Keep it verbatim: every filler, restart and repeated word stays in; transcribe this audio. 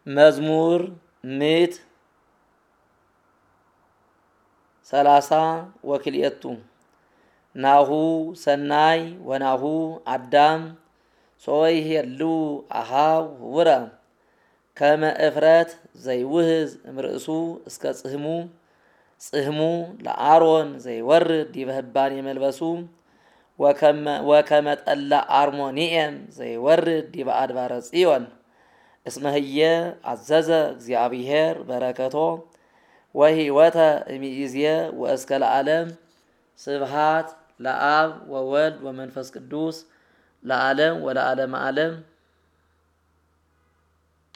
መዝሙር ምት ሰላሳ ወክልኤቱ ናሁ ሰናይ ወናሁ አዳም ሶይ ሄሉ አሃው ወራ ከመ እፍረት ዘይውህዝ እምርእሱ እስከ ጽህሙ ጽህሙ ለአሮን ዘይወርድ ዲበህባን የመልበሱ ወከመ ወከመ ጠላ አርሞኒኤም ዘይወርድ ዲበ አድባረ ጽዮን እስመህየ አዘዘ እግዚአብሔር በረከቶ ወህይወተ እምይእዜ ወእስከ ለዓለም ስብሃት ለአብ ወወልድ ወመንፈስ ቅዱስ ለዓለም ወለዓለመ ዓለም